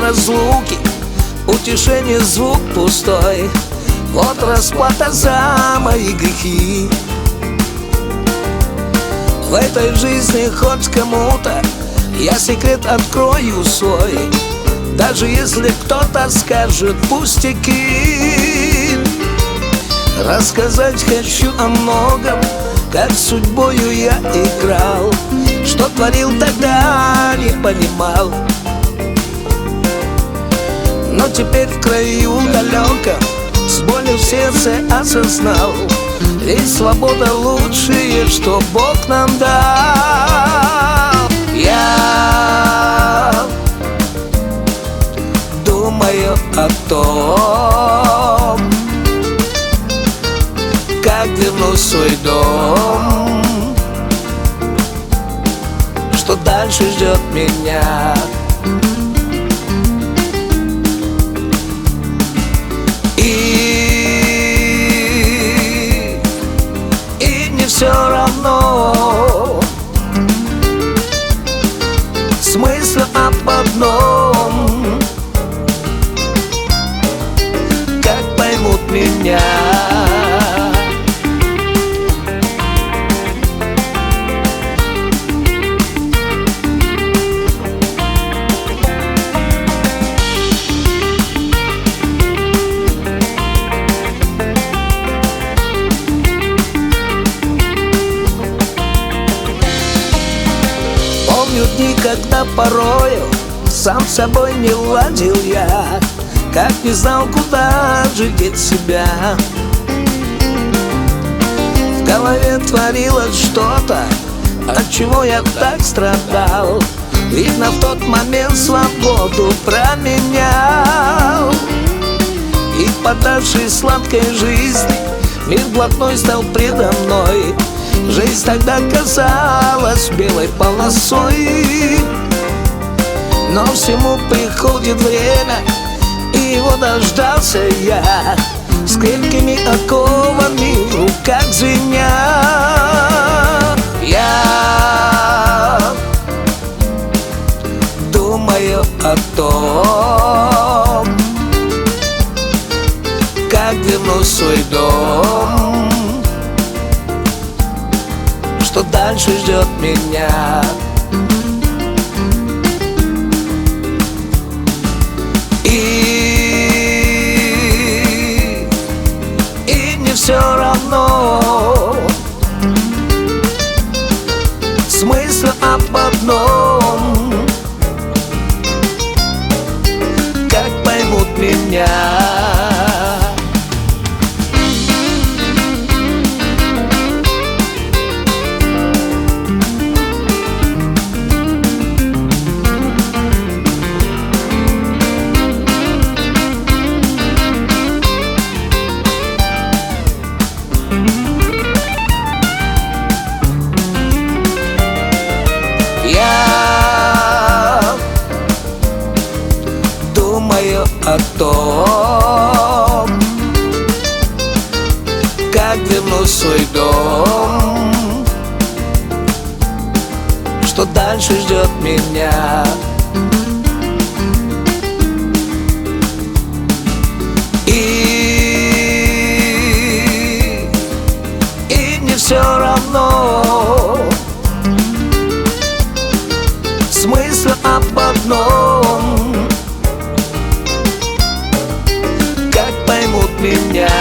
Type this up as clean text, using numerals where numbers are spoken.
разлуки, утешение звук пустой. Вот расплата за мои грехи. В этой жизни хоть кому-то я секрет открою свой, даже если кто-то скажет пустяки. Рассказать хочу о многом, как судьбою я играл, что творил тогда, не понимал. Но теперь в краю далеком, с болью в сердце осознал, ведь свобода лучшее, что Бог нам дал. Я думаю о том, как вернусь в свой дом, что дальше ждет меня. И не все равно, смысл об одном, как поймут меня. Помню дни, когда порою сам с собой не ладил я, как не знал, куда же деть себя. В голове творилось что-то, от чего я так страдал. Видно, в тот момент свободу променял. И подавшись сладкой жизни, мир блатной стал предо мной. Жизнь тогда казалась белой полосой, но всему приходит время, и его дождался я, с крепкими оковами в руках звеня. Я думаю о том, как вернусь в свой дом, что дальше ждет меня. И не все равно, смысл об одном, как поймут меня. Думаю о том, как вернусь в свой дом, что дальше ждет меня. И не все равно, смысл об одном, как поймут меня.